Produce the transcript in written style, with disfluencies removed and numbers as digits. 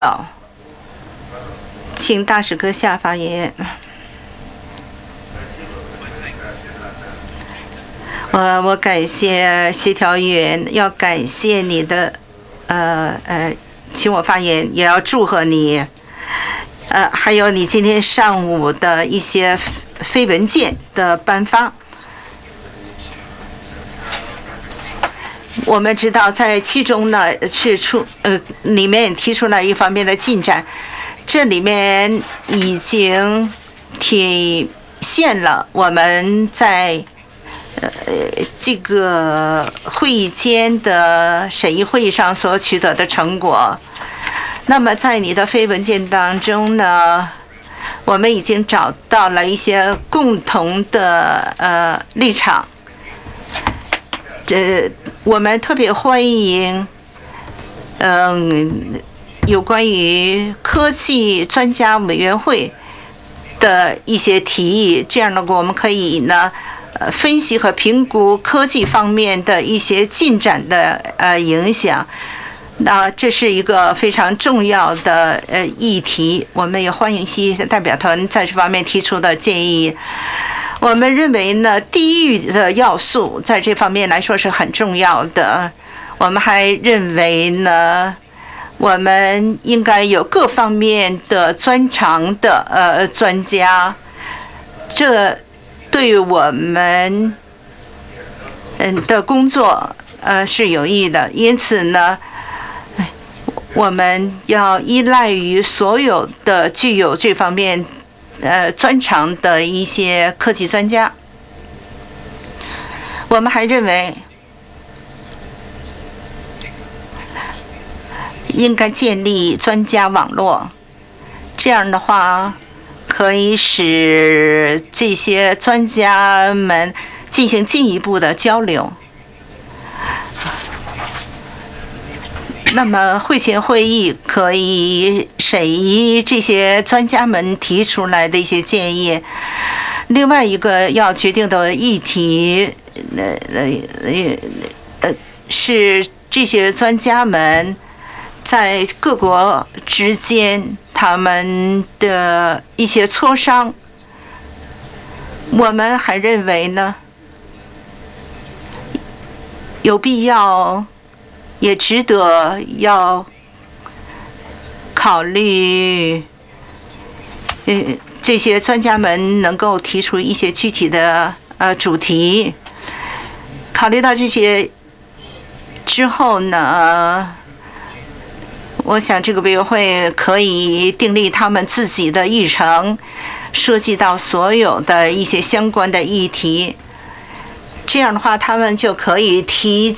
请大使阁下发言。我感谢协调员，要感谢你的请我发言，也要祝贺你。还有你今天上午的一些非文件的颁发。我们知道，在其中呢里面提出了一方面的进展，这里面已经体现了我们在这个会议间的审议会议上所取得的成果。那么在你的非文件当中呢，我们已经找到了一些共同的立场。我们特别欢迎，有关于科技专家委员会的一些提议，这样的话我们可以呢，分析和评估科技方面的一些进展的影响。那这是一个非常重要的议题，我们也欢迎一些代表团在这方面提出的建议。我们认为呢，地域的要素在这方面来说是很重要的。我们还认为呢，我们应该有各方面的专长的专家，这对我们的工作是有益的。因此呢，我们要依赖于所有的具有这方面专长的一些科技专家。我们还认为应该建立专家网络，这样的话可以使这些专家们进行进一步的交流。那么会前会议可以审议这些专家们提出来的一些建议。另外一个要决定的议题，是这些专家们在各国之间他们的一些磋商。我们还认为呢，有必要也值得要考虑，这些专家们能够提出一些具体的主题。考虑到这些之后呢，我想这个委员会可以订立他们自己的议程，涉及到所有的一些相关的议题。这样的话，他们就可以提